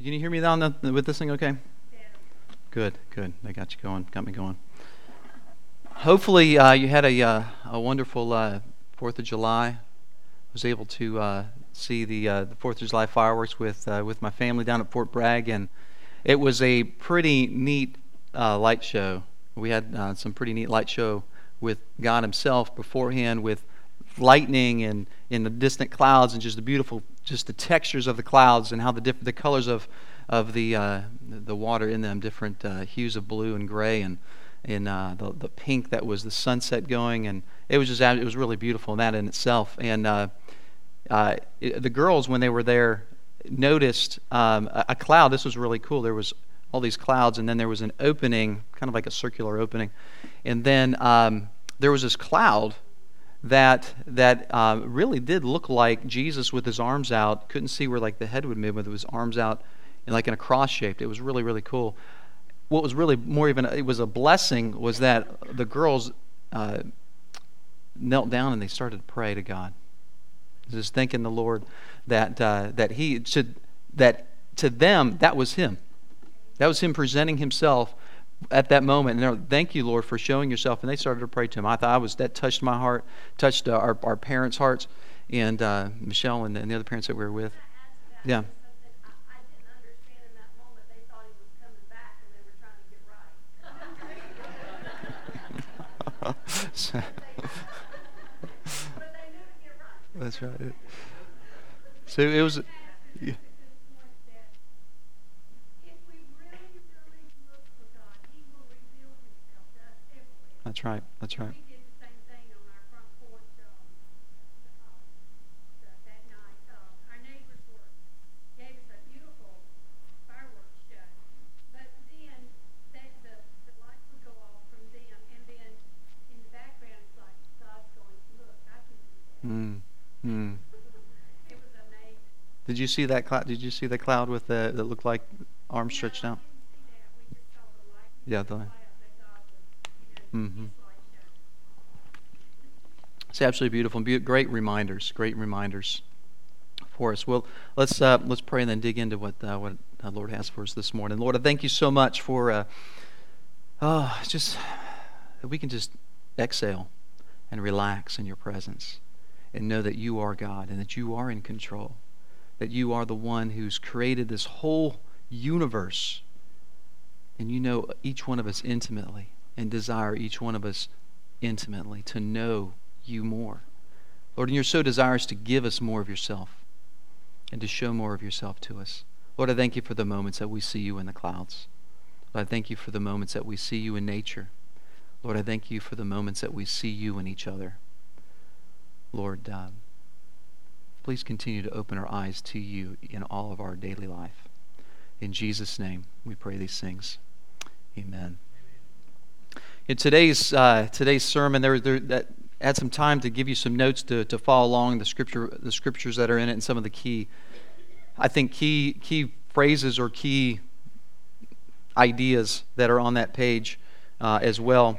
Can you hear me down with this thing okay? Good. They got me going. Hopefully you had a wonderful 4th of July. I was able to see the 4th of July fireworks with my family down at Fort Bragg, and it was a pretty neat light show. We had some pretty neat light show with God Himself beforehand, with lightning and in the distant clouds, and just the textures of the clouds and how the colors of the water in them, different hues of blue and gray, and the pink that was the sunset going, and it was really beautiful in that in itself. And the girls, when they were there, noticed a cloud. This was really cool. There was all these clouds, and then there was an opening, kind of like a circular opening, and then there was this cloud that really did look like Jesus with his arms out. Couldn't see where like the head would move, but with his arms out and like in a cross shaped. It was really, really cool. What was really it was a blessing was that the girls knelt down and they started to pray to God, just thanking the Lord that to them that was Him. That was Him presenting Himself at that moment, and they're like, thank you, Lord, for showing yourself. And they started to pray to Him. I thought that touched my heart, touched our parents' hearts, and Michelle and the other parents that we were with. Yeah. I didn't understand in that moment. They thought He was coming back, and they were trying to get right. But they knew to get right. That's right. So it was. Yeah. That's right. We did the same thing on our front porch that night. Our neighbors gave us a beautiful fireworks show, but then the lights would go off from them, and then in the background it's like God's going, look, I can do that. It was amazing. Did you see that cloud? Did you see the cloud with that looked like arms stretched out? I didn't see that. We just saw the light. Yeah, the. Mm-hmm. It's absolutely beautiful and great reminders for us. Well, let's pray and then dig into what the Lord has for us this morning. Lord, I thank you so much for just that we can just exhale and relax in your presence and know that you are God and that you are in control, that you are the one who's created this whole universe, and you know each one of us intimately and desire each one of us intimately to know you more. Lord, and you're so desirous to give us more of yourself and to show more of yourself to us. Lord, I thank you for the moments that we see you in the clouds. Lord, I thank you for the moments that we see you in nature. Lord, I thank you for the moments that we see you in each other. Lord, please continue to open our eyes to you in all of our daily life. In Jesus' name, we pray these things. Amen. In today's sermon, that had some time to give you some notes to follow along the scriptures that are in it, and some of the key phrases or key ideas that are on that page as well.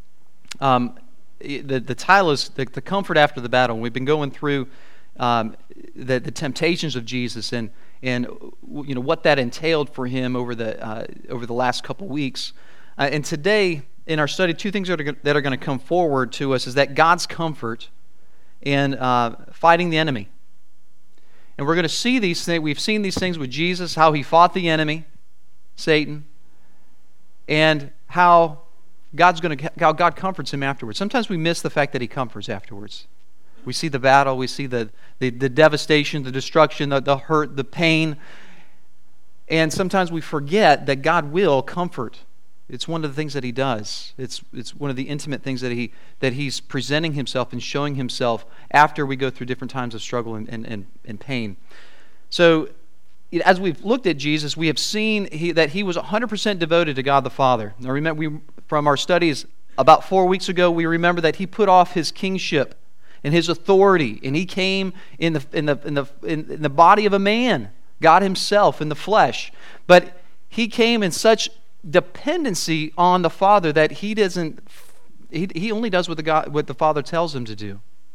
The title is the comfort after the battle. We've been going through the temptations of Jesus and you know what that entailed for him over the last couple weeks. And today, in our study, two things that are going to come forward to us is that God's comfort and fighting the enemy. And we're going to see these things. We've seen these things with Jesus, how he fought the enemy, Satan, and how how God comforts him afterwards. Sometimes we miss the fact that he comforts afterwards. We see the battle, we see the devastation, the destruction, the hurt, the pain, and sometimes we forget that God will comfort. It's one of the things that he does. It's one of the intimate things that he's presenting himself and showing himself after we go through different times of struggle and pain. So, as we've looked at Jesus, we have seen that he was 100% devoted to God the Father. Now, remember, from our studies about 4 weeks ago, we remember that he put off his kingship and his authority, and he came in the body of a man, God himself in the flesh. But he came in such dependency on the Father that he only does what the Father tells him to do.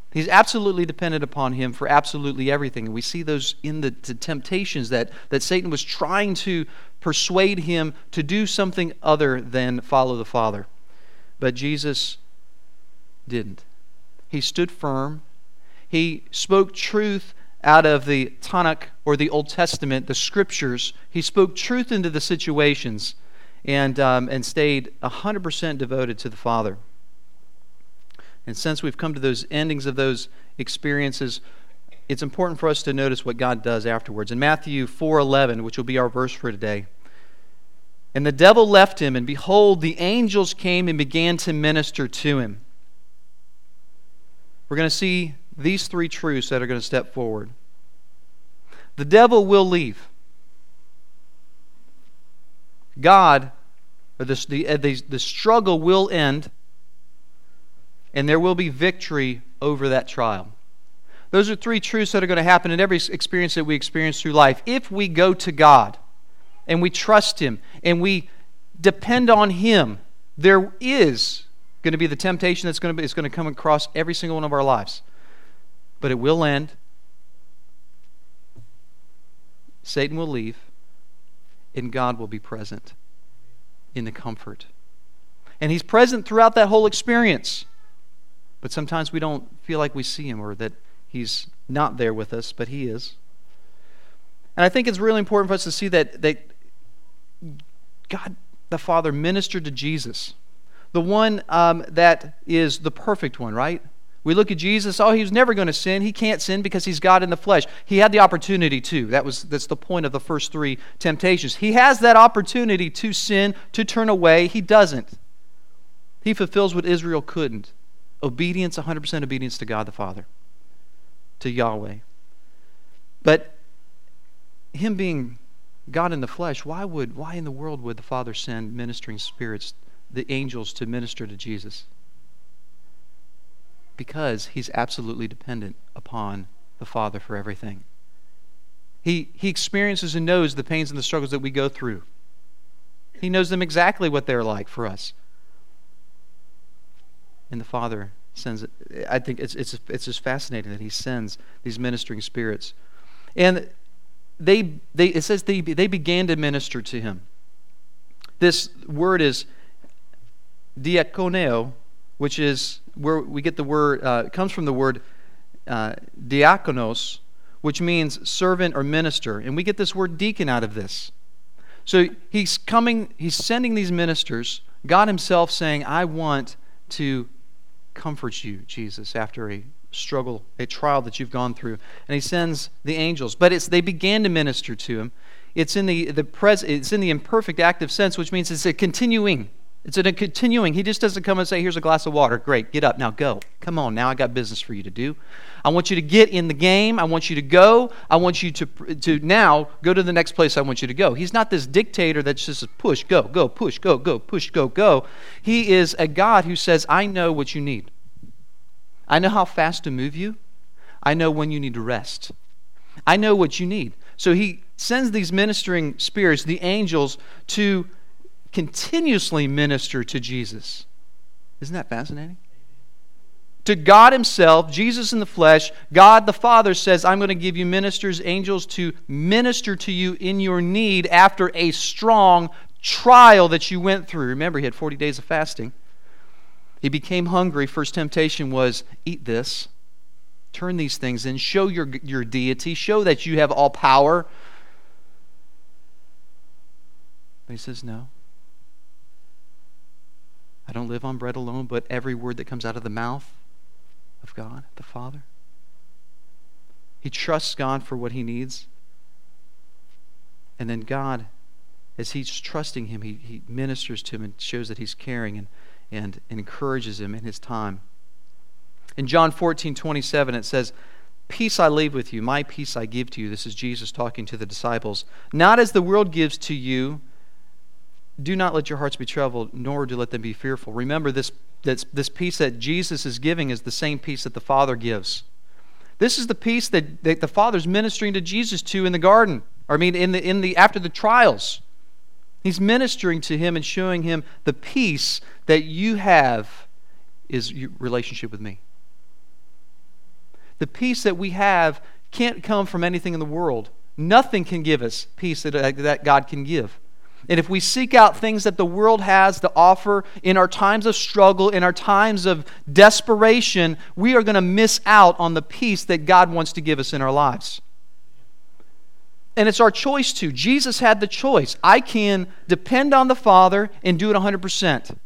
He's absolutely dependent upon him for absolutely everything. And we see those in the temptations that Satan was trying to persuade him to do something other than follow the Father. But Jesus didn't. He stood firm. He spoke truth out of the Tanakh, or the Old Testament, the Scriptures. He spoke truth into the situations and stayed 100% devoted to the Father. And since we've come to those endings of those experiences, it's important for us to notice what God does afterwards. In Matthew 4:11, which will be our verse for today, "And the devil left him, and behold, the angels came and began to minister to him." We're going to see these three truths that are going to step forward. The devil will leave. God, or the struggle will end, and there will be victory over that trial. Those are three truths that are going to happen in every experience that we experience through life. If we go to God and we trust Him and we depend on Him, there is going to be the temptation that's going to come across every single one of our lives. But it will end. Satan will leave, and God will be present in the comfort. And He's present throughout that whole experience. But sometimes we don't feel like we see Him, or that He's not there with us, but He is. And I think it's really important for us to see that God the Father ministered to Jesus, the one that is the perfect one, right? We look at Jesus, He was never going to sin. He can't sin because He's God in the flesh. He had the opportunity to. That's the point of the first three temptations. He has that opportunity to sin, to turn away. He doesn't. He fulfills what Israel couldn't. Obedience, 100% obedience to God the Father, to Yahweh. But Him being God in the flesh, why in the world would the Father send ministering spirits, the angels, to minister to Jesus? Because He's absolutely dependent upon the Father for everything. He experiences and knows the pains and the struggles that we go through. He knows them exactly what they're like for us. And the Father sends it. I think it's just fascinating that He sends these ministering spirits. And it says they began to minister to Him. This word is diakoneo, which is where we get the word, it comes from the word diakonos, which means servant or minister. And we get this word deacon out of this. So He's sending these ministers, God Himself saying, I want to comfort you, Jesus, after a struggle, a trial that you've gone through. And He sends the angels. But they began to minister to Him. It's in the imperfect active sense, which means it's a continuing. It's a continuing. He just doesn't come and say, here's a glass of water. Great, get up. Now go. Come on, now I got business for you to do. I want you to get in the game. I want you to go. I want you to now go to the next place I want you to go. He's not this dictator that's just push, go, push, go, push, go. He is a God who says, I know what you need. I know how fast to move you. I know when you need to rest. I know what you need. So He sends these ministering spirits, the angels, to continuously minister to Jesus. Isn't that fascinating? To God Himself, Jesus in the flesh, God the Father says, I'm going to give you ministers, angels, to minister to you in your need after a strong trial that you went through. Remember, He had 40 days of fasting. He became hungry. First temptation was, eat this. Turn these things in. Show your deity. Show that you have all power. But He says, no. I don't live on bread alone, but every word that comes out of the mouth of God, the Father. He trusts God for what he needs. And then God, as he's trusting Him, he ministers to him and shows that He's caring and encourages him in his time. In John 14:27, it says, peace I leave with you, my peace I give to you. This is Jesus talking to the disciples. Not as the world gives to you, do not let your hearts be troubled, nor do let them be fearful. Remember, this peace that Jesus is giving is the same peace that the Father gives. This is the peace that the Father's ministering to Jesus to in the garden. After the trials. He's ministering to him and showing him the peace that you have is your relationship with me. The peace that we have can't come from anything in the world. Nothing can give us peace that God can give. And if we seek out things that the world has to offer in our times of struggle, in our times of desperation, we are going to miss out on the peace that God wants to give us in our lives. And it's our choice to. Jesus had the choice. I can depend on the Father and do it 100%.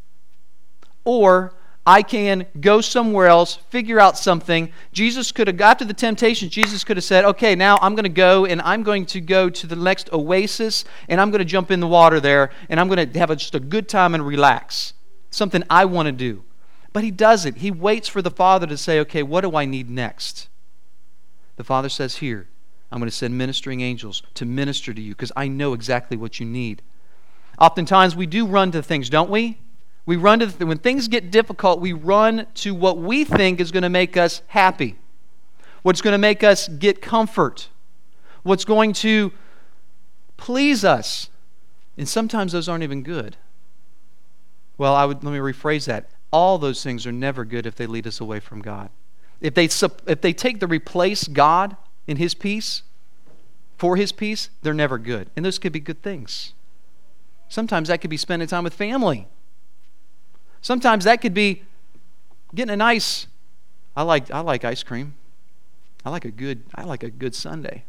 Or I can go somewhere else, figure out something. Jesus could have, after the temptation, Jesus could have said, okay, now I'm going to go and I'm going to go to the next oasis and I'm going to jump in the water there and I'm going to have just a good time and relax. Something I want to do. But he doesn't. He waits for the Father to say, okay, what do I need next? The Father says, here, I'm going to send ministering angels to minister to you because I know exactly what you need. Oftentimes we do run to things, don't we? We run to when things get difficult, we run to what we think is going to make us happy, what's going to make us get comfort, what's going to please us. And sometimes those aren't even good. Well, let me rephrase that. All those things are never good if they lead us away from God. If they take to replace God in His peace, for His peace, they're never good. And those could be good things. Sometimes that could be spending time with family. Sometimes that could be getting a nice, I like ice cream. I like a good sundae.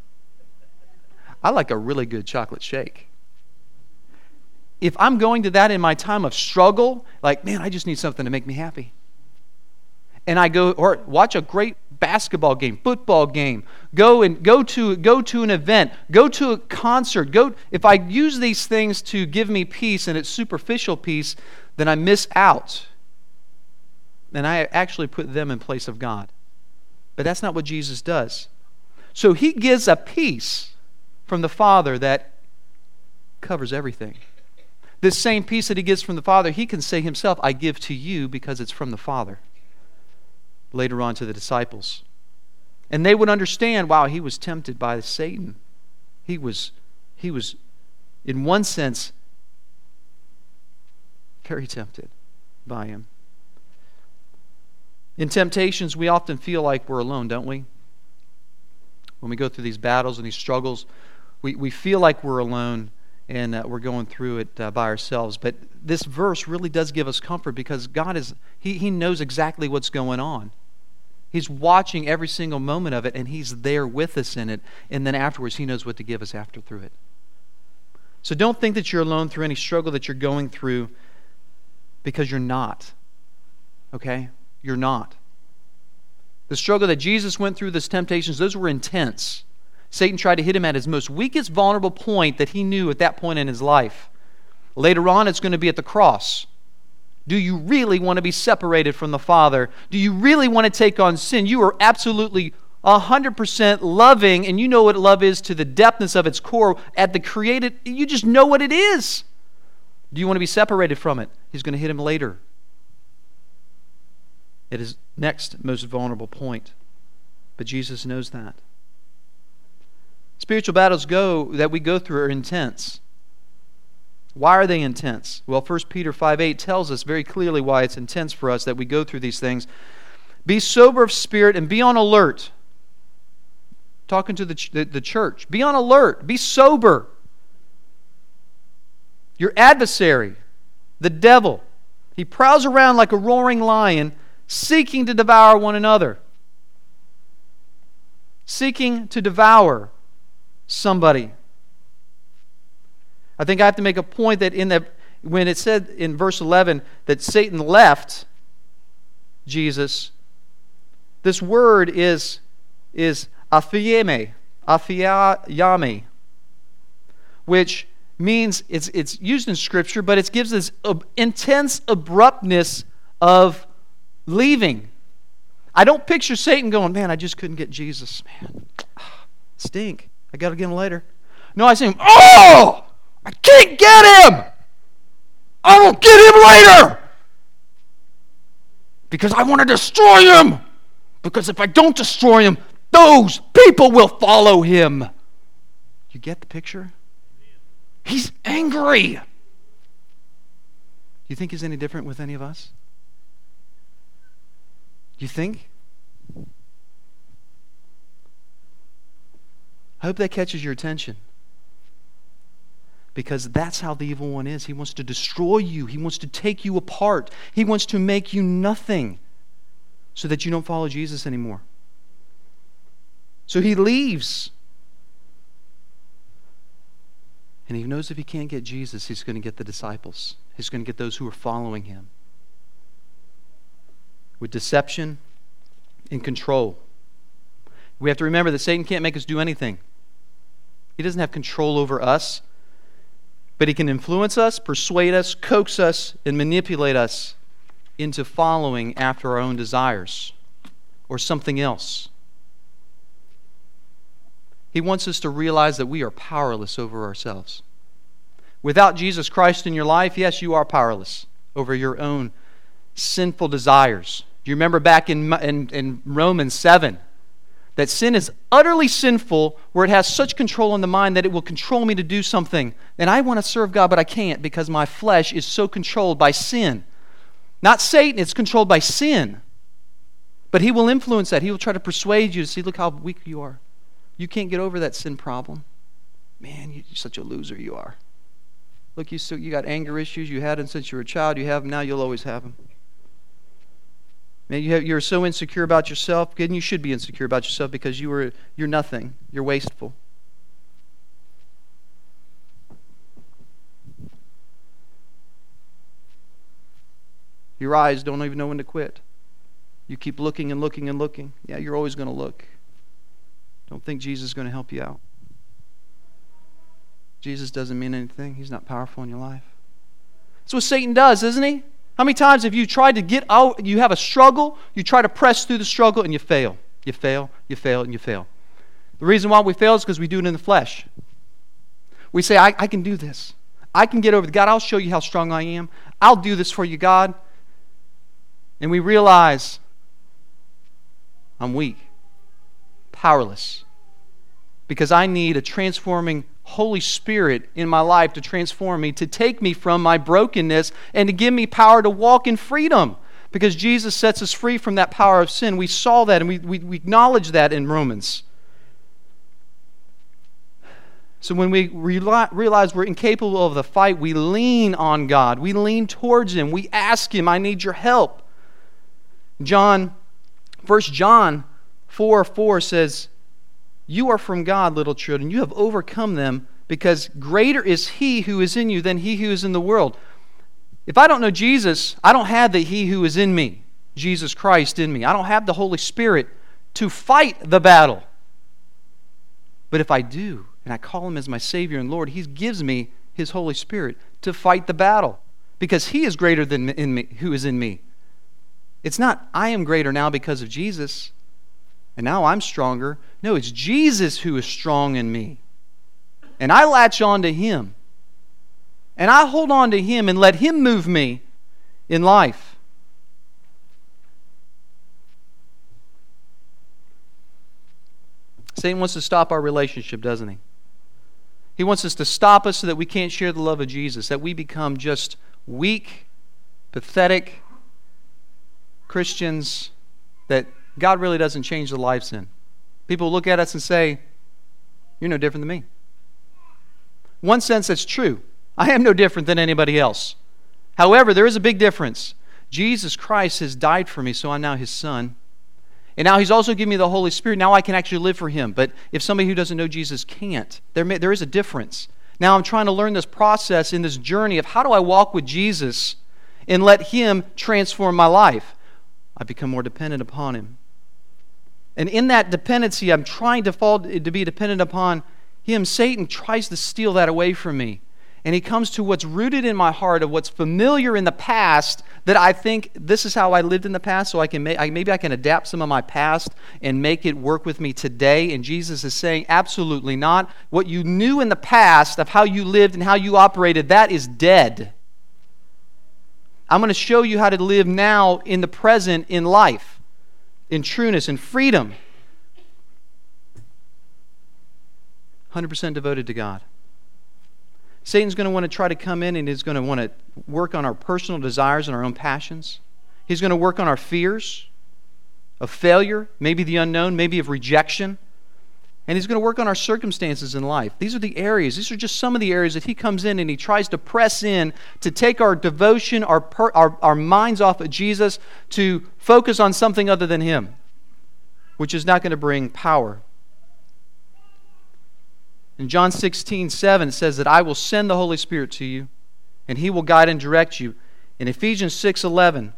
I like a really good chocolate shake. If I'm going to that in my time of struggle, like, man, I just need something to make me happy. And I go or watch a great basketball game, football game, go to an event, go to a concert, if I use these things to give me peace and it's superficial peace, then I miss out. And I actually put them in place of God. But that's not what Jesus does. So He gives a peace from the Father that covers everything. This same peace that He gives from the Father, He can say Himself, I give to you because it's from the Father. Later on to the disciples. And they would understand, wow, He was tempted by Satan. He was in one sense, very tempted by him. In temptations, we often feel like we're alone, don't we? When we go through these battles and these struggles, we feel like we're alone and we're going through it by ourselves. But this verse really does give us comfort because God He knows exactly what's going on. He's watching every single moment of it and He's there with us in it. And then afterwards, He knows what to give us through it. So don't think that you're alone through any struggle that you're going through, because you're not. Okay? You're not. The struggle that Jesus went through, those temptations, those were intense. Satan tried to hit Him at His most weakest, vulnerable point that He knew at that point in His life. Later on, it's going to be at the cross. Do you really want to be separated from the Father? Do you really want to take on sin? You are absolutely 100% loving, and you know what love is to the depthness of its core. At the created, you just know what it is. Do you want to be separated from it? He's going to hit him later. It is next most vulnerable point. But Jesus knows that. Spiritual battles that we go through are intense. Why are they intense? Well, 1 Peter 5:8 tells us very clearly why it's intense for us that we go through these things. Be sober of spirit and be on alert. Talking to the church. Be on alert. Be sober. Your adversary, the devil, he prowls around like a roaring lion, seeking to devour one another. Seeking to devour somebody. I think I have to make a point that when it said in verse 11 that Satan left Jesus, this word is aphiame, which means it's used in Scripture, but it gives this intense abruptness of leaving. I don't picture Satan going, man, I just couldn't get Jesus. Man, stink. I got to get him later. No, I see him, oh, I can't get him. I will get him later. Because I want to destroy him. Because if I don't destroy him, those people will follow him. You get the picture? He's angry. Do you think he's any different with any of us? Do you think? I hope that catches your attention. Because that's how the evil one is. He wants to destroy you. He wants to take you apart. He wants to make you nothing so that you don't follow Jesus anymore. So he leaves. And he knows if he can't get Jesus, he's going to get the disciples. He's going to get those who are following him. With deception and control. We have to remember that Satan can't make us do anything. He doesn't have control over us. But he can influence us, persuade us, coax us, and manipulate us into following after our own desires or something else. He wants us to realize that we are powerless over ourselves. Without Jesus Christ in your life, yes, you are powerless over your own sinful desires. Do you remember back in Romans 7? That sin is utterly sinful, where it has such control on the mind that it will control me to do something. And I want to serve God, but I can't because my flesh is so controlled by sin. Not Satan, it's controlled by sin. But he will influence that. He will try to persuade you to see, look how weak you are. You can't get over that sin problem. Man, you're such a loser you are. Look, you got anger issues. You had them since you were a child. You have them now. You'll always have them. Man, you're so insecure about yourself, and you should be insecure about yourself because you're nothing. You're wasteful. Your eyes don't even know when to quit. You keep looking and looking and looking. Yeah, you're always going to look. Don't think Jesus is going to help you out. Jesus doesn't mean anything. He's not powerful in your life. That's what Satan does, isn't he? How many times have you tried to get out, you have a struggle, you try to press through the struggle, and you fail. You fail, you fail, and you fail. The reason why we fail is because we do it in the flesh. We say, I can do this. I can get over to God. I'll show you how strong I am. I'll do this for you, God. And we realize, I'm weak, powerless, because I need a transforming Holy Spirit in my life to transform me, to take me from my brokenness and to give me power to walk in freedom. Because Jesus sets us free from that power of sin. We saw that and we acknowledge that in Romans. So when we realize we're incapable of the fight, we lean on God. We lean towards Him. We ask Him, I need your help. 1 John 4:4 says, you are from God, little children. You have overcome them because greater is He who is in you than he who is in the world. If I don't know Jesus, I don't have the He who is in me, Jesus Christ in me. I don't have the Holy Spirit to fight the battle. But if I do, and I call Him as my Savior and Lord, He gives me His Holy Spirit to fight the battle because He is greater than in me, who is in me. It's not I am greater now because of Jesus, and now I'm stronger. No, it's Jesus who is strong in me. And I latch on to Him. And I hold on to Him and let Him move me in life. Satan wants to stop our relationship, doesn't he? He wants us to stop us so that we can't share the love of Jesus, that we become just weak, pathetic Christians that God really doesn't change the lives in. People look at us and say, you're no different than me. One sense, that's true. I am no different than anybody else. However, there is a big difference. Jesus Christ has died for me, so I'm now His son. And now He's also given me the Holy Spirit. Now I can actually live for Him. But if somebody who doesn't know Jesus can't, there is a difference. Now I'm trying to learn this process in this journey of how do I walk with Jesus and let Him transform my life. I become more dependent upon Him. And in that dependency, I'm trying to be dependent upon Him. Satan tries to steal that away from me. And he comes to what's rooted in my heart of what's familiar in the past that I think this is how I lived in the past, so maybe I can adapt some of my past and make it work with me today. And Jesus is saying, absolutely not. What you knew in the past of how you lived and how you operated, that is dead. I'm going to show you how to live now in the present in life, in trueness and freedom. 100% devoted to God. Satan's going to want to try to come in and he's going to want to work on our personal desires and our own passions. He's going to work on our fears of failure, maybe the unknown, maybe of rejection. And he's going to work on our circumstances in life. These are the areas. These are just some of the areas that he comes in and he tries to press in to take our devotion, our minds off of Jesus, to focus on something other than him, which is not going to bring power. In John 16:7, it says that I will send the Holy Spirit to you, and he will guide and direct you. In Ephesians 6:11,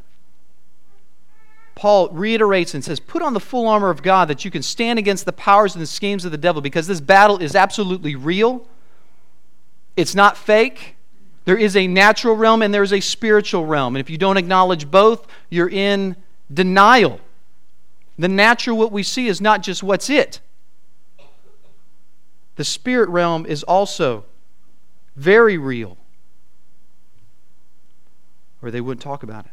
Paul reiterates and says, put on the full armor of God that you can stand against the powers and the schemes of the devil, because this battle is absolutely real. It's not fake. There is a natural realm and there is a spiritual realm. And if you don't acknowledge both, you're in denial. The natural, what we see, is not just what's it. The spirit realm is also very real, or they wouldn't talk about it.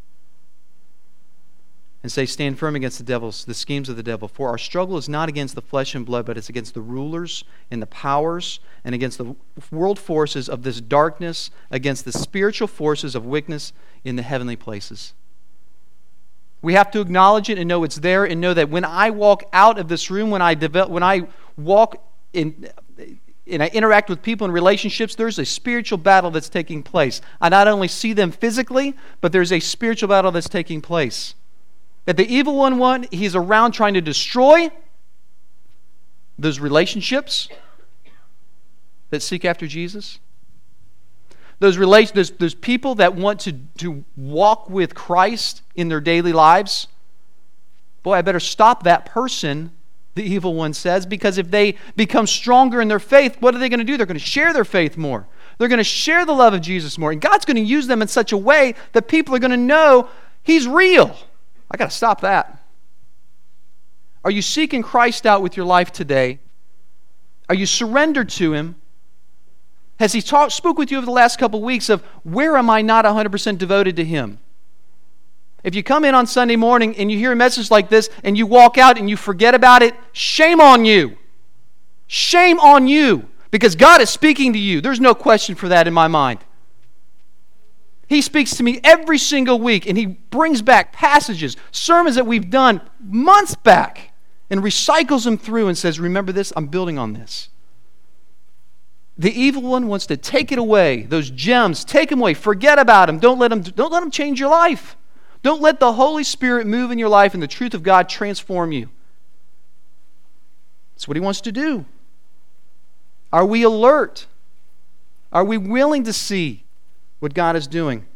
And say, stand firm against the schemes of the devil. For our struggle is not against the flesh and blood, but it's against the rulers and the powers and against the world forces of this darkness, against the spiritual forces of wickedness in the heavenly places. We have to acknowledge it and know it's there, and know that when I walk out of this room, when I walk in and I interact with people in relationships, there's a spiritual battle that's taking place. I not only see them physically, but there's a spiritual battle that's taking place. That the evil one, he's around trying to destroy those relationships that seek after Jesus. Those people that want to walk with Christ in their daily lives. Boy, I better stop that person, the evil one says, because if they become stronger in their faith, what are they going to do? They're going to share their faith more. They're going to share the love of Jesus more. And God's going to use them in such a way that people are going to know he's real. I got to stop that. Are you seeking Christ out with your life today? Are you surrendered to him? Has he spoke with you over the last couple of weeks of where am I not 100% devoted to him? If you come in on Sunday morning and you hear a message like this and you walk out and you forget about it, shame on you. Shame on you, because God is speaking to you. There's no question for that in my mind. He speaks to me every single week, and he brings back passages, sermons that we've done months back, and recycles them through and says, remember this, I'm building on this. The evil one wants to take it away, those gems, take them away, forget about them, don't let them change your life. Don't let the Holy Spirit move in your life and the truth of God transform you. That's what he wants to do. Are we alert? Are we willing to see what God is doing?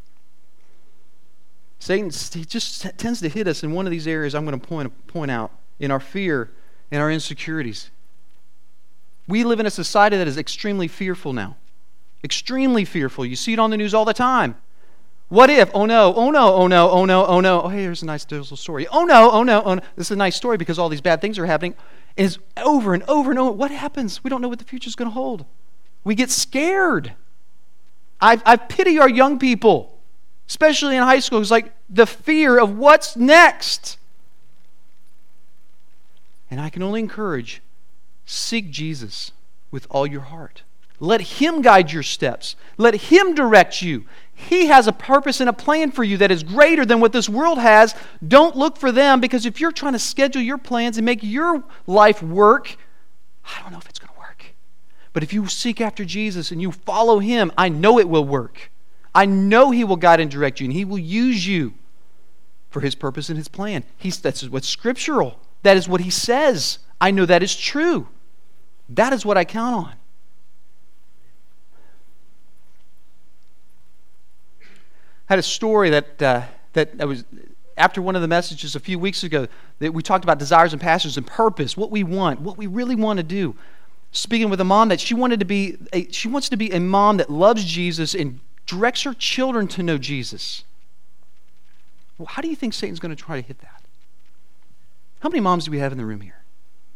Satan, he just tends to hit us in one of these areas I'm going to point out, in our fear and our insecurities. We live in a society that is extremely fearful now. Extremely fearful. You see it on the news all the time. What if? Oh no, oh no, oh no, oh no, oh no. Oh, hey, here's a nice little story. Oh no, oh no, oh no. This is a nice story because all these bad things are happening. And it's over and over and over. What happens? We don't know what the future is going to hold. We get scared. I pity our young people, especially in high school. It's like the fear of what's next. And I can only encourage, seek Jesus with all your heart. Let him guide your steps. Let him direct you. He has a purpose and a plan for you that is greater than what this world has. Don't look for them, because if you're trying to schedule your plans and make your life work, I don't know if it's going to work. But if you seek after Jesus and you follow him, I know it will work. I know he will guide and direct you, and he will use you for his purpose and his plan. That's what's scriptural. That is what he says. I know that is true. That is what I count on. I had a story that was after one of the messages a few weeks ago, that we talked about desires and passions and purpose, what we want, what we really want to do. Speaking with a mom that she wants to be a mom that loves Jesus and directs her children to know Jesus. Well, how do you think Satan's going to try to hit that? How many moms do we have in the room here?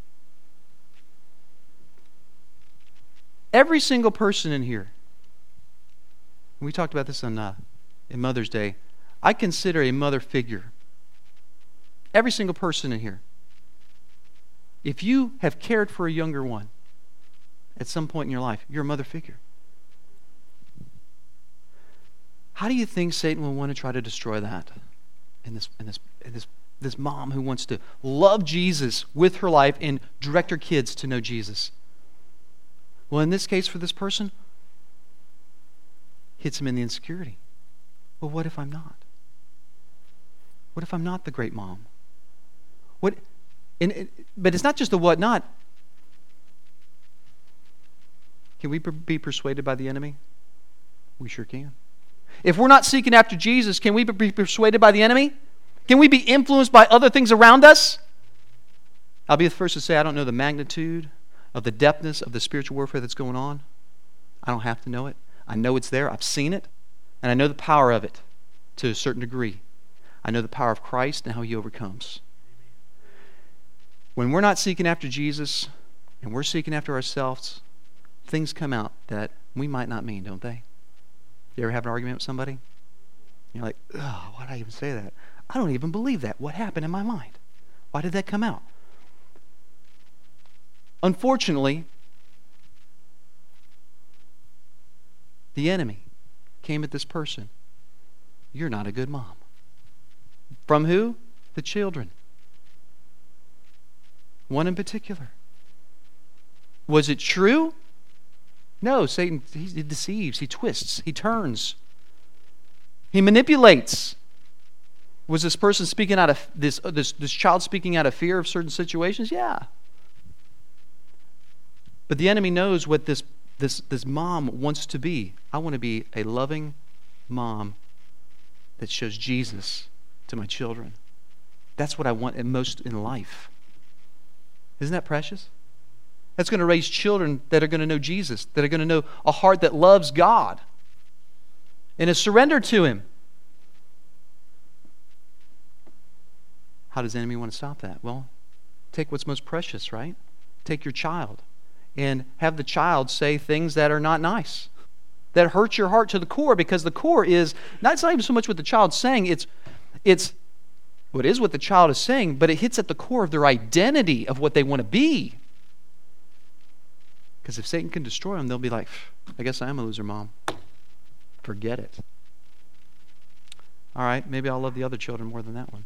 Every single person in here. We talked about this on in Mother's Day. I consider a mother figure. Every single person in here. If you have cared for a younger one at some point in your life, you're a mother figure. How do you think Satan will want to try to destroy that in this this mom who wants to love Jesus with her life and direct her kids to know Jesus. Well, in this case for this person, hits him in the insecurity. Well, what if I'm not? What if I'm not the great mom? But it's not just the what not. Can we be persuaded by the enemy? We sure can. If we're not seeking after Jesus, can we be persuaded by the enemy? Can we be influenced by other things around us? I'll be the first to say I don't know the magnitude of the depthness of the spiritual warfare that's going on. I don't have to know it. I know it's there. I've seen it. And I know the power of it to a certain degree. I know the power of Christ and how He overcomes. When we're not seeking after Jesus and we're seeking after ourselves, things come out that we might not mean, don't they? You ever have an argument with somebody? You're like, oh, why did I even say that? I don't even believe that. What happened in my mind? Why did that come out? Unfortunately, the enemy came at this person. You're not a good mom. From who? The children. One in particular. Was it true? No, Satan, he deceives, he twists, he turns. He manipulates. Was this person speaking out of this child speaking out of fear of certain situations? Yeah. But the enemy knows what this mom wants to be. I want to be a loving mom that shows Jesus to my children. That's what I want most in life. Isn't that precious? That's going to raise children that are going to know Jesus, that are going to know a heart that loves God and is surrendered to Him. How does the enemy want to stop that? Well, take what's most precious, right? Take your child and have the child say things that are not nice, that hurt your heart to the core, because the core is, it's not even so much what the child's saying, it's what is what the child is saying, but it hits at the core of their identity of what they want to be. Because if Satan can destroy them, they'll be like, I guess I am a loser, Mom. Forget it. All right, maybe I'll love the other children more than that one.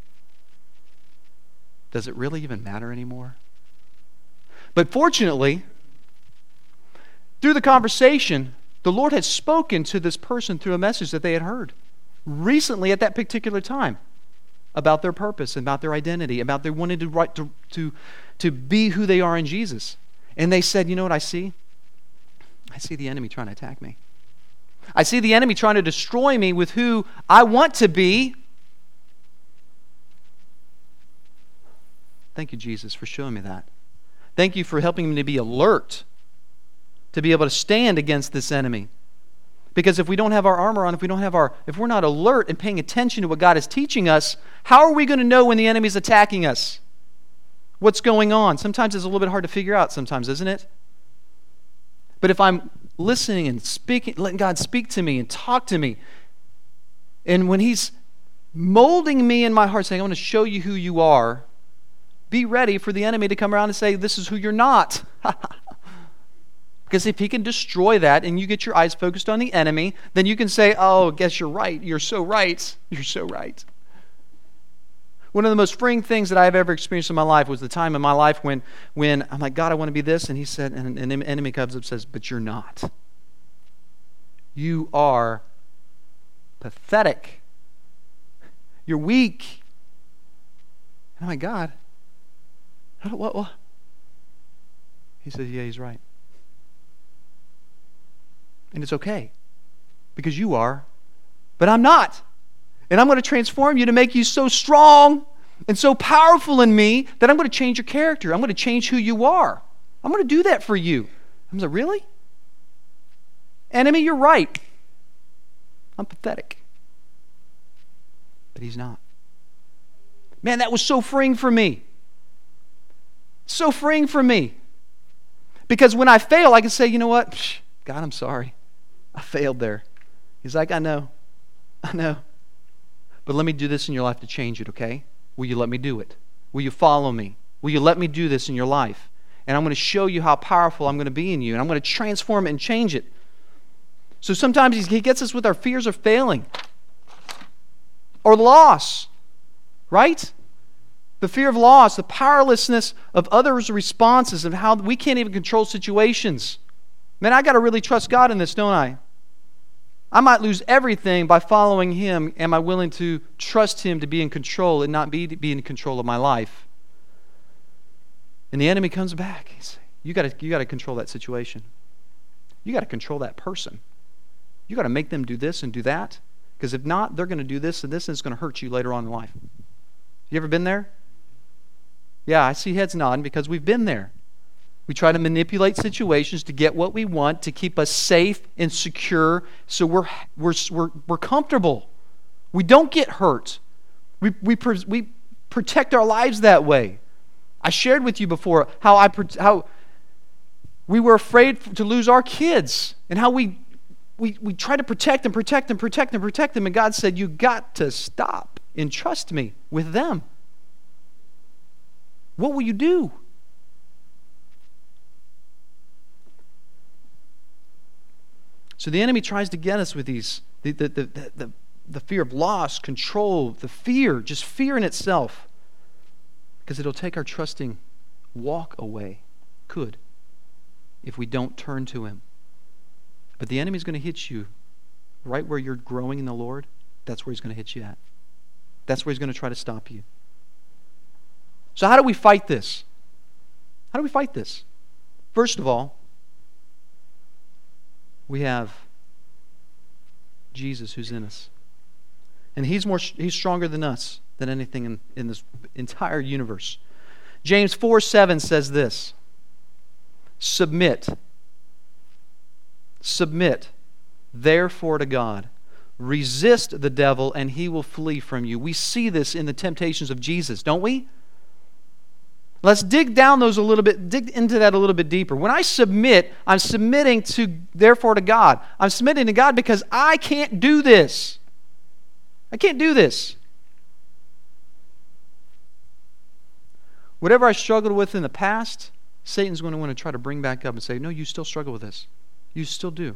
Does it really even matter anymore? But fortunately, through the conversation, the Lord had spoken to this person through a message that they had heard recently at that particular time about their purpose, about their identity, about their wanting to be who they are in Jesus. And they said, you know what I see? I see the enemy trying to attack me. I see the enemy trying to destroy me with who I want to be. Thank you, Jesus, for showing me that. Thank you for helping me to be alert, to be able to stand against this enemy. Because if we don't have our armor on, if we're not alert and paying attention to what God is teaching us, how are we going to know when the enemy is attacking us? What's going on? Sometimes it's a little bit hard to figure out sometimes, isn't it? But if I'm listening and speaking, letting God speak to me and talk to me, and when He's molding me in my heart, saying, I want to show you who you are, be ready for the enemy to come around and say, this is who you're not. Because if he can destroy that and you get your eyes focused on the enemy, then you can say, oh, guess you're right. You're so right. You're so right. One of the most freeing things that I've ever experienced in my life was the time in my life when I'm like, God, I want to be this. And He said, and an enemy comes up and says, but you're not. You are pathetic. You're weak. And I'm like, God, what? He says, yeah, He's right. And it's okay. Because you are, but I'm not. And I'm going to transform you to make you so strong and so powerful in me that I'm going to change your character. I'm going to change who you are. I'm going to do that for you. I'm like, really? Enemy, you're right. I'm pathetic. But He's not. Man, that was so freeing for me. So freeing for me. Because when I fail, I can say, you know what? God, I'm sorry. I failed there. He's like, I know. But let me do this in your life to change it, okay? Will you let me do it? Will you follow me? Will you let me do this in your life? And I'm going to show you how powerful I'm going to be in you. And I'm going to transform it and change it. So sometimes He gets us with our fears of failing. Or loss. Right? The fear of loss, the powerlessness of others' responses, and how we can't even control situations. Man, I got to really trust God in this, don't I? I might lose everything by following Him. Am I willing to trust Him to be in control and not be in control of my life? And the enemy comes back. He says, you got to control that situation. You got to control that person. You got to make them do this and do that. Because if not, they're going to do this and this, and it's going to hurt you later on in life. You ever been there? Yeah, I see heads nodding because we've been there. We try to manipulate situations to get what we want, to keep us safe and secure, so we're comfortable. We don't get hurt. We protect our lives that way. I shared with you before how we were afraid to lose our kids, and how we try to protect them, and God said, you got to stop and trust me with them. What will you do? So the enemy tries to get us with these, the fear of loss, control, the fear, just fear in itself, because it'll take our trusting walk away. Could, if we don't turn to Him. But the enemy's going to hit you right where you're growing in the Lord. That's where he's going to hit you at. That's where he's going to try to stop you. So how do we fight this? How do we fight this? First of all, we have Jesus who's in us. And He's stronger than us, than anything in this entire universe. James 4:7 says this: Submit, therefore, to God. Resist the devil, and he will flee from you. We see this in the temptations of Jesus, don't we? Let's dig down those a little bit, dig into that a little bit deeper. When I submit, I'm submitting therefore to God. I'm submitting to God because I can't do this. I can't do this. Whatever I struggled with in the past, Satan's going to want to try to bring back up and say, no, you still struggle with this. You still do.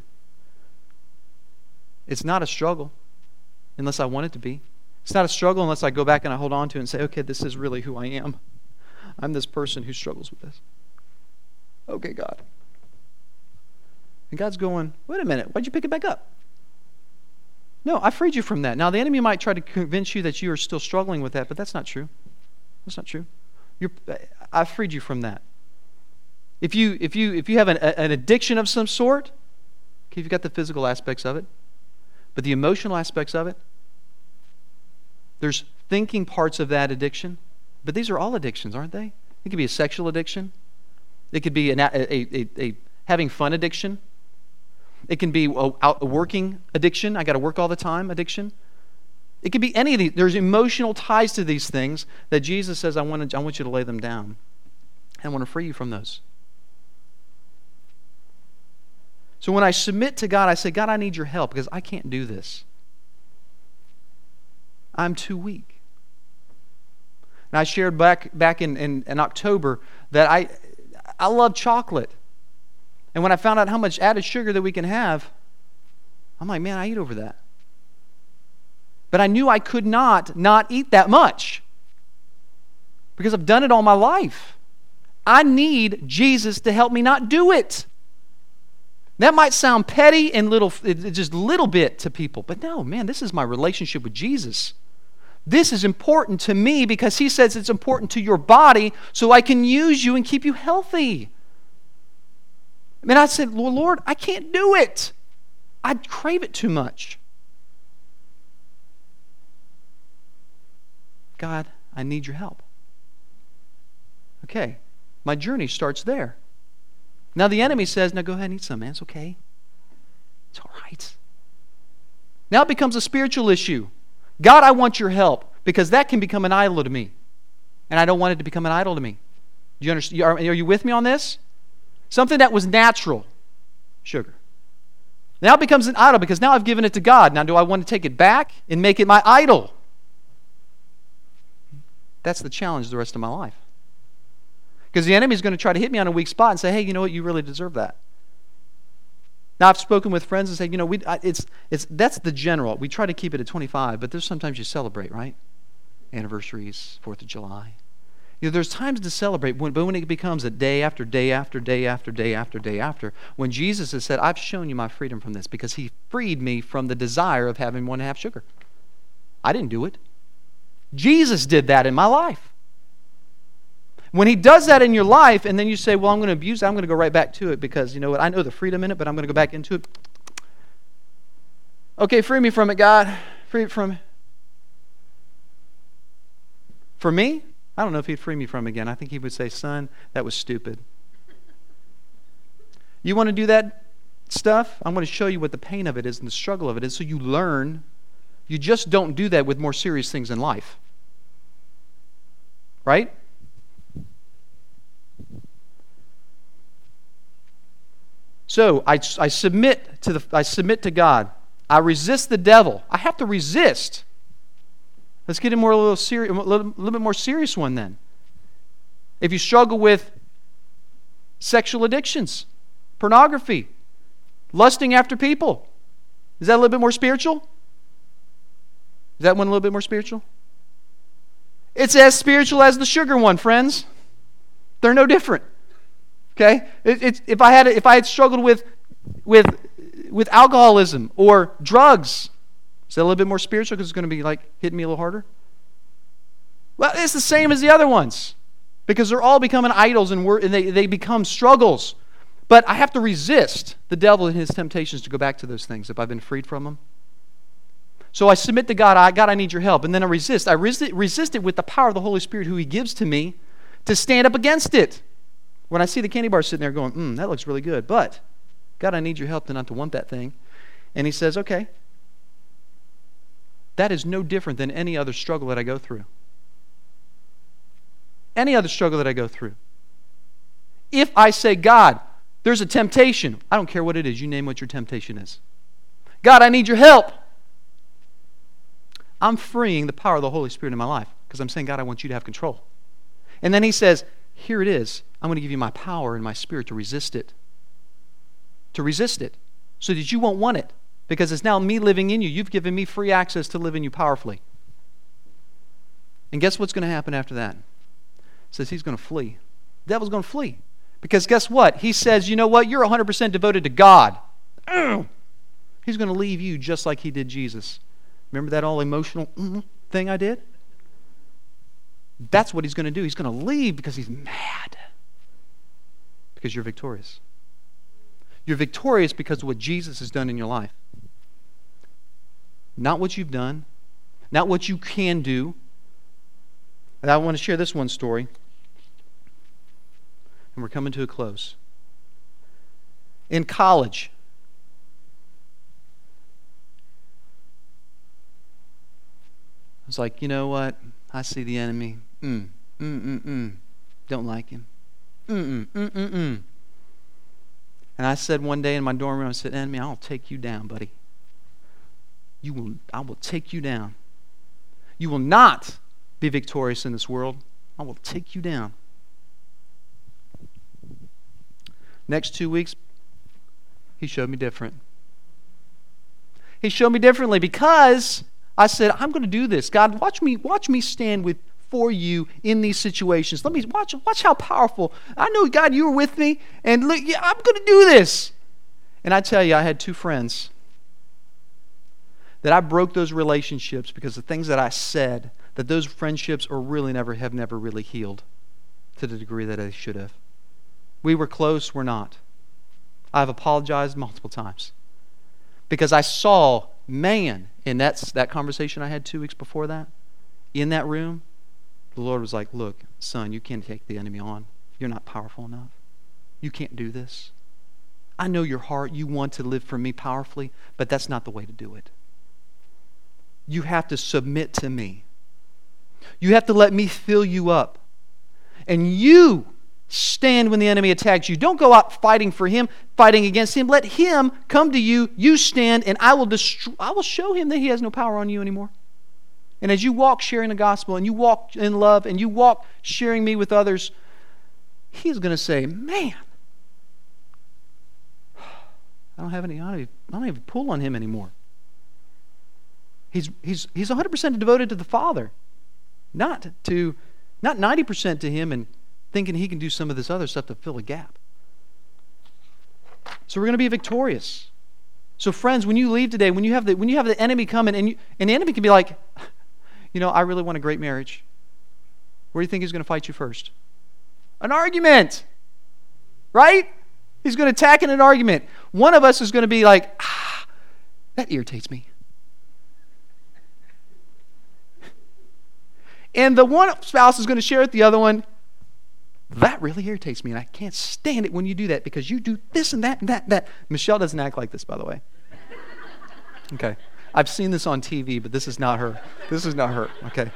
It's not a struggle unless I want it to be. It's not a struggle unless I go back and I hold on to it and say, okay, this is really who I am. I'm this person who struggles with this. Okay, God. And God's going, wait a minute, why'd you pick it back up? No, I freed you from that. Now, the enemy might try to convince you that you are still struggling with that, but that's not true. That's not true. I freed you from that. If you have an addiction of some sort, okay, you've got the physical aspects of it, but the emotional aspects of it, there's thinking parts of that addiction. But these are all addictions, aren't they? It could be a sexual addiction. It could be a having fun addiction. It can be a working addiction. I got to work all the time addiction. It could be any of these. There's emotional ties to these things that Jesus says, I want you to lay them down. And I want to free you from those. So when I submit to God, I say, God, I need your help because I can't do this. I'm too weak. And I shared back in October that I love chocolate. And when I found out how much added sugar that we can have, I'm like, man, I eat over that. But I knew I could not eat that much because I've done it all my life. I need Jesus to help me not do it. That might sound petty and just little bit to people, but no, man, this is my relationship with Jesus. This is important to me because He says it's important to your body so I can use you and keep you healthy. I mean, I said, well, Lord, I can't do it. I crave it too much. God, I need your help. Okay, my journey starts there. Now the enemy says, now go ahead and eat some, man. It's okay. It's all right. Now it becomes a spiritual issue. God, I want your help because that can become an idol to me. And I don't want it to become an idol to me. Do you understand? Are you with me on this? Something that was natural, sugar. Now it becomes an idol because now I've given it to God. Now do I want to take it back and make it my idol? That's the challenge the rest of my life. Because the enemy is going to try to hit me on a weak spot and say, hey, you know what, you really deserve that. Now, I've spoken with friends and say, you know, that's the general. We try to keep it at 25, but there's sometimes you celebrate, right? Anniversaries, 4th of July. There's times to celebrate, but when it becomes a day after day after day after day after day after, when Jesus has said, I've shown you my freedom from this because he freed me from the desire of having 1.5 sugar. I didn't do it. Jesus did that in my life. When he does that in your life, and then you say, well, I'm going to abuse it, I'm going to go right back to it because, you know what, I know the freedom in it, but I'm going to go back into it. Okay, free me from it, God. Free it from it. For me, I don't know if he'd free me from it again. I think he would say, son, that was stupid. You want to do that stuff? I'm going to show you what the pain of it is and the struggle of it is so you learn. You just don't do that with more serious things in life. Right? So I submit to God. I resist the devil. I have to resist. Let's get into a little bit more serious one then. If you struggle with sexual addictions, pornography, lusting after people, is that a little bit more spiritual? Is that one a little bit more spiritual? It's as spiritual as the sugar one, friends. They're no different. Okay? If I had struggled with alcoholism or drugs, is that a little bit more spiritual because it's going to be like hitting me a little harder? Well, it's the same as the other ones because they're all becoming idols and they become struggles. But I have to resist the devil and his temptations to go back to those things if I've been freed from them. So I submit to God. God, I need your help. And then I resist. I resist it with the power of the Holy Spirit who he gives to me to stand up against it. When I see the candy bar sitting there going, that looks really good, but God, I need your help to not to want that thing. And he says, okay. That is no different than any other struggle that I go through. Any other struggle that I go through. If I say, God, there's a temptation. I don't care what it is. You name what your temptation is. God, I need your help. I'm freeing the power of the Holy Spirit in my life because I'm saying, God, I want you to have control. And then he says, here it is. I'm going to give you my power and my spirit to resist it. To resist it so that you won't want it. Because it's now me living in you. You've given me free access to live in you powerfully. And guess what's going to happen after that? It says he's going to flee. The devil's going to flee. Because guess what? He says, you know what? You're 100% devoted to God. He's going to leave you just like he did Jesus. Remember that all emotional thing I did? That's what he's going to do. He's going to leave because he's mad. Because you're victorious. You're victorious because of what Jesus has done in your life. Not what you've done. Not what you can do. And I want to share this one story. And we're coming to a close. In college, I was like, you know what? I see the enemy. Don't like him. And I said one day in my dorm room, I said, enemy, I'll take you down, buddy. I will take you down. You will not be victorious in this world. I will take you down. Next 2 weeks, he showed me different. He showed me differently because I said, I'm going to do this. God, watch me stand for you in these situations. Let me watch how powerful. I know, God, you were with me, and look, yeah, I'm going to do this. And I tell you, I had 2 friends that I broke those relationships because the things that I said, that those friendships have never really healed to the degree that they should have. We were close, we're not. I've apologized multiple times because I saw, man, in that conversation I had 2 weeks before that, in that room, the Lord was like, look, son, you can't take the enemy on. You're not powerful enough. You can't do this. I know your heart, you want to live for me powerfully, but that's not the way to do it. You have to submit to me. You have to let me fill you up. And you stand when the enemy attacks you. Don't go out fighting for him, fighting against him. Let him come to you. You stand, and I will show him that he has no power on you anymore. And as you walk sharing the gospel, and you walk in love, and you walk sharing me with others, he's going to say, man, I don't have a pull on him anymore. He's 100% devoted to the Father, not to Not 90% to him and thinking he can do some of this other stuff to fill a gap. So we're going to be victorious. So friends, when you leave today, when you have the enemy coming, and the enemy can be like, I really want a great marriage. Where do you think he's going to fight you first? An argument. Right? He's going to attack in an argument. One of us is going to be like, that irritates me. And the one spouse is going to share with the other one, that really irritates me, and I can't stand it when you do that because you do this and that and that and that. Michelle doesn't act like this, by the way. Okay. I've seen this on TV, but this is not her. This is not her. Okay.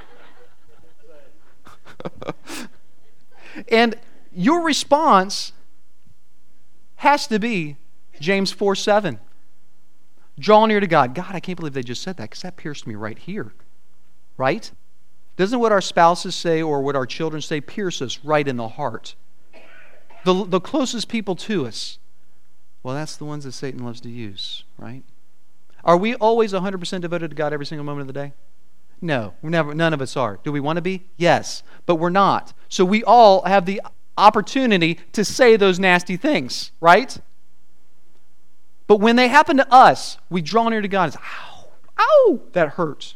And your response has to be James 4:7. Draw near to God. God, I can't believe they just said that because that pierced me right here. Right? Doesn't what our spouses say or what our children say pierce us right in the heart? The closest people to us. Well, that's the ones that Satan loves to use, right? Are we always 100% devoted to God every single moment of the day? No, we're never. None of us are. Do we want to be? Yes, but we're not. So we all have the opportunity to say those nasty things, right? But when they happen to us, we draw near to God and say, ow, ow, that hurts.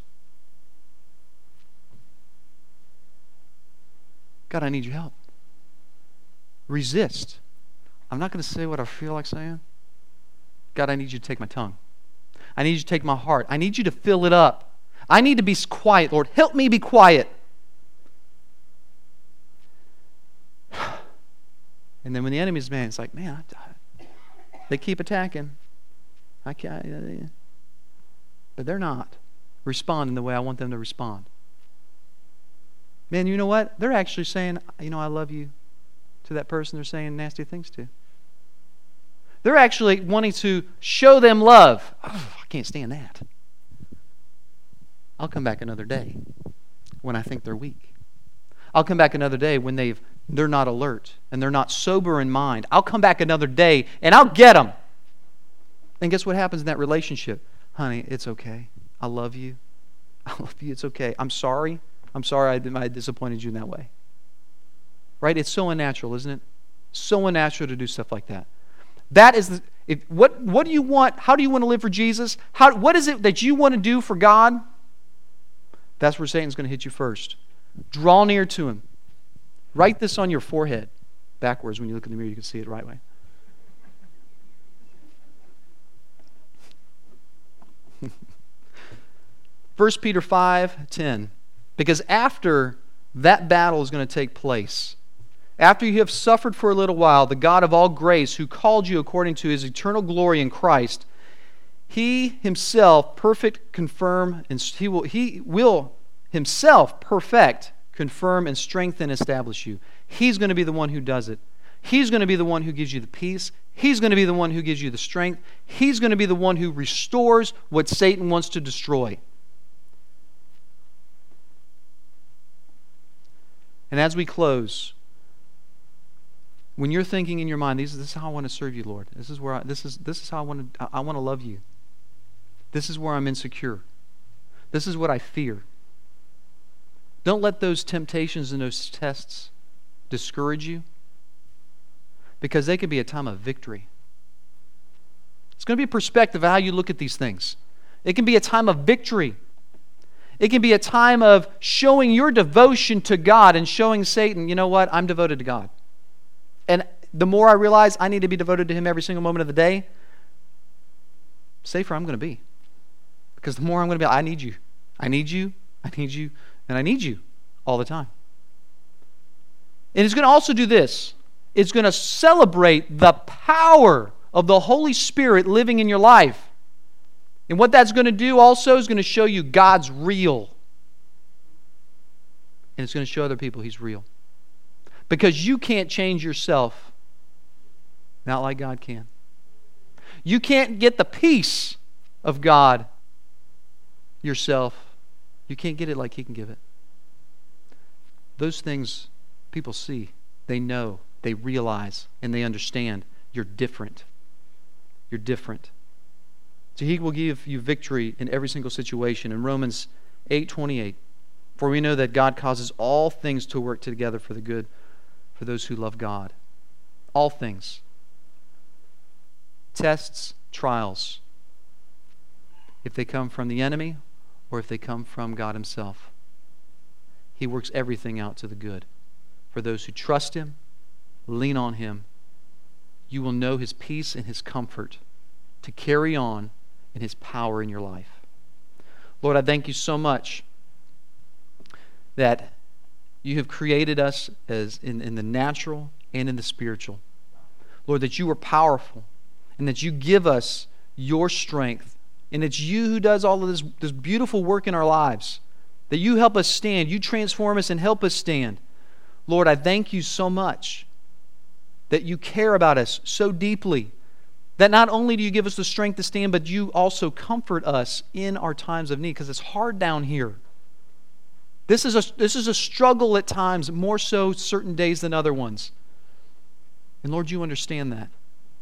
God, I need your help. Resist. I'm not going to say what I feel like saying. God, I need you to take my tongue. I need you to take my heart. I need you to fill it up. I need to be quiet, Lord. Help me be quiet. And then when the enemy's mad, it's like, man, they keep attacking. I can't, but they're not responding the way I want them to respond. Man, you know what? They're actually saying, I love you to that person they're saying nasty things to. They're actually wanting to show them love. Oh, I can't stand that. I'll come back another day when I think they're weak. I'll come back another day when they're not alert and they're not sober in mind. I'll come back another day and I'll get them. And guess what happens in that relationship? Honey, it's okay. I love you. I love you. It's okay. I'm sorry. I'm sorry I disappointed you in that way. Right? It's so unnatural, isn't it? So unnatural to do stuff like that. That is what do you want? How do you want to live for Jesus? What is it that you want to do for God? That's where Satan's going to hit you first. Draw near to him. Write this on your forehead. Backwards, when you look in the mirror, you can see it the right way. First Peter 5:10. Because after that battle is going to take place, after you have suffered for a little while, the God of all grace, who called you according to his eternal glory in Christ, he himself confirm, and he will himself perfect, confirm, and strengthen, and establish you. He's going to be the one who does it. He's going to be the one who gives you the peace. He's going to be the one who gives you the strength. He's going to be the one who restores what Satan wants to destroy. And as we close, when you're thinking in your mind, this is how I want to serve you, Lord. This is how I want to love you. This is where I'm insecure. This is what I fear. Don't let those temptations and those tests discourage you, because they can be a time of victory. It's going to be a perspective of how you look at these things. It can be a time of victory. It can be a time of showing your devotion to God and showing Satan, you know what, I'm devoted to God. And the more I realize I need to be devoted to him every single moment of the day, safer I'm going to be. Because the more I'm going to be, I need you. I need you, I need you, and I need you all the time. And it's going to also do this. It's going to celebrate the power of the Holy Spirit living in your life. And what that's going to do also is going to show you God's real. And it's going to show other people He's real. Because you can't change yourself, not like God can. You can't get the peace of God yourself. You can't get it like He can give it. Those things people see, they know, they realize, and they understand. You're different. You're different. So He will give you victory in every single situation. In Romans 8:28, For we know that God causes all things to work together for the good for those who love God. All things. Tests, trials. If they come from the enemy or if they come from God Himself. He works everything out to the good. For those who trust Him, lean on Him, you will know His peace and His comfort to carry on in His power in your life. Lord, I thank You so much that You have created us as in the natural and in the spiritual. Lord, that You are powerful and that You give us Your strength. And it's You who does all of this beautiful work in our lives. That You help us stand. You transform us and help us stand. Lord, I thank You so much that You care about us so deeply. That not only do You give us the strength to stand, but You also comfort us in our times of need. Because it's hard down here. This is a struggle at times, more so certain days than other ones. And Lord, You understand that.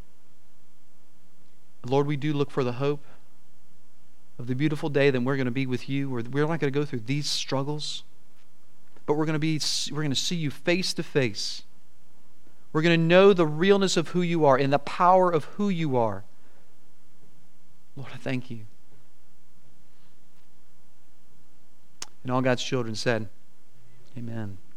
Lord, we do look for the hope of the beautiful day that we're going to be with You. We're not going to go through these struggles, but we're going to see You face to face. We're going to know the realness of who You are and the power of who You are. Lord, I thank You. And all God's children said, Amen.